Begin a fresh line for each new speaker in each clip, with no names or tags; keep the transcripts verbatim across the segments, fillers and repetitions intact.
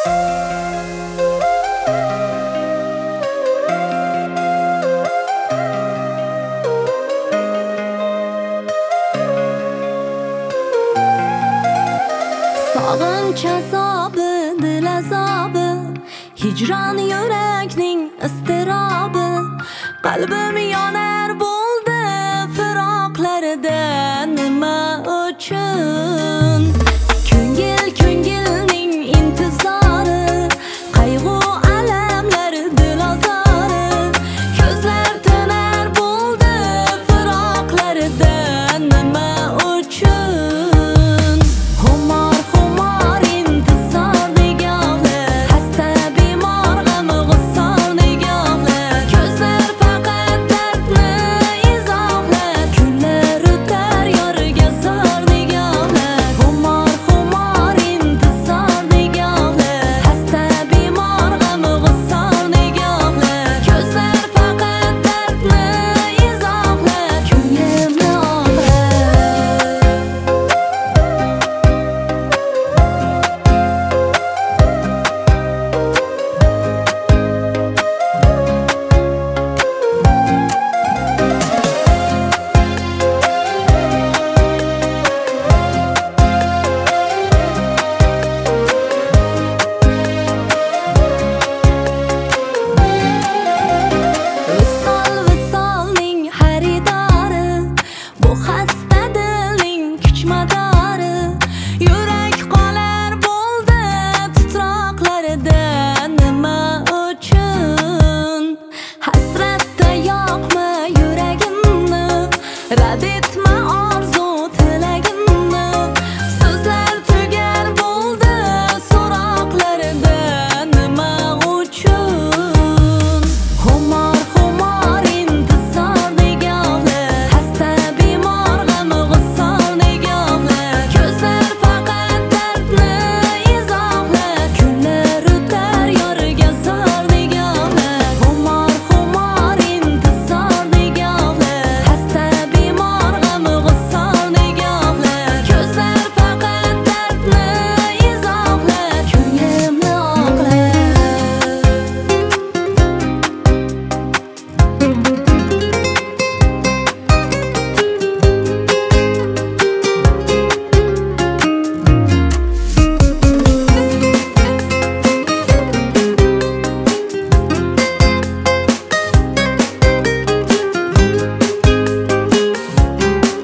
Sog'inch azobi, dil azobi, hijron yurakning iztirobi. Qalbim yonar bo'ldi firoqlaridan nima uchun? Ko'ngil ko'ngilning intizori, qayg'u alamlar dil azori. Ko'zlar tonar bo'ldi firoqlaridan nima uchun? Humor humor intizor nigohlar, xasta bemor g'am g'ussor nigohlar. Ko'zlar faqat dardni izohlar, kunlar o'tar yorga zor nigohlar. Humor humor intizor nigohlar, xasta bemor g'am g'ussor nigohlar. Ko'zlar faqat dardni izohlar, ko'nglimni Visol visolning xaridori, bu xasta dilning kuchmadori. Yurak qolar bo'ldi titroqlaridan nima uchun? Hasratda yoqma yuragimni, rad etma orzu tilagimni. So'zlar tugar bo'ldi so'roqlaridan nima uchun? Humor humor intizor nigohlar, xasta bemor g'am g'ussor nigohlar. Ko'zlar faqat dardni izohlar, kunlar o'tar yorga zor nigohlar. Humor humor intizor nigohlar, xasta bemor g'am g'ussor nigohlar. Ko'zlar faqat dardni izohlar, ko'nglimni oqlar.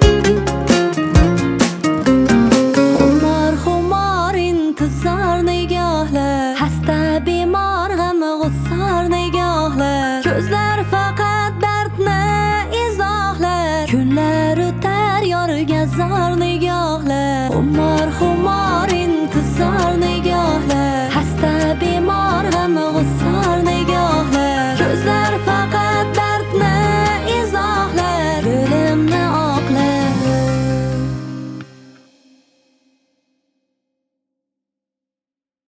Humor humor intizor nigohlar.